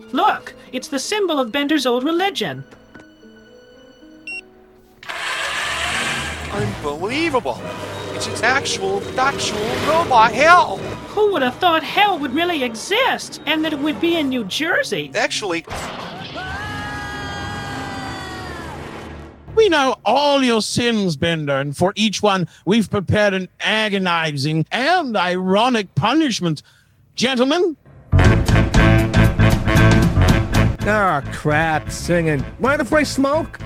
Look, it's the symbol of Bender's old religion. Unbelievable. It's an actual robot hell. Who would have thought hell would really exist, and that it would be in New Jersey? Actually, We know all your sins, Bender, and for each one, we've prepared an agonizing and ironic punishment. Gentlemen? Ah, crap, singing. Mind if I smoke?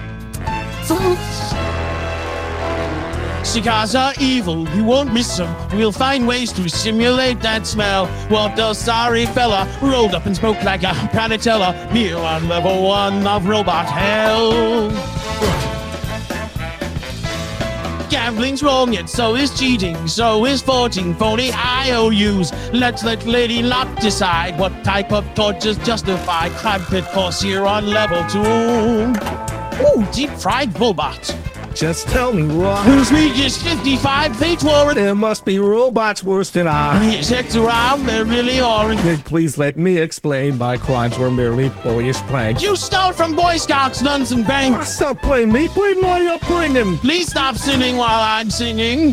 Cigars are evil, you won't miss them. We'll find ways to simulate that smell. What the sorry fella rolled up and spoke like a panatella here on level 1 of robot hell. Gambling's wrong, yet so is cheating, so is forging phony IOUs. Let Lady Luck decide what type of tortures justify crime pit course here on level 2. Ooh, deep-fried robot. Just tell me what. Whose week is 55 feet forward. There must be robots worse than I. His heads around, they're really orange. Then please let me explain my crimes were merely boyish pranks. You stole from Boy Scouts, nuns, and banks. Stop playing me, blame my upbringing. Please stop sinning while I'm singing.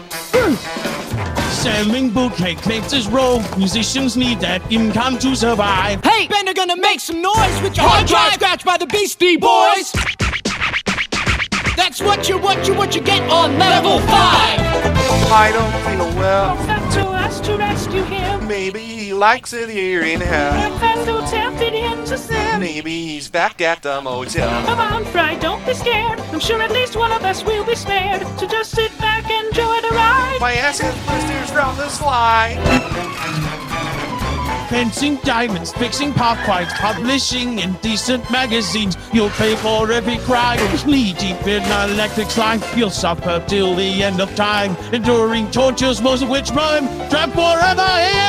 Selling bouquet cakes is rogue. Musicians need that income to survive. Hey, Bender gonna make some noise with your hard drive scratched by the Beastie Boys. That's what you get on level 5. I don't feel well. Come to us to rescue him. Maybe he likes it here in hell. If I'm so tempted into sin. Maybe he's back at the motel. Come on, Fry, don't be scared. I'm sure at least one of us will be spared. So just sit back and enjoy the ride. My ass has blisters from the slide. Fencing diamonds, fixing pop whites, publishing indecent magazines. You'll pay for every crime. Knee deep in electric slime. You'll suffer till the end of time. Enduring tortures, most of which rhyme. Trapped forever here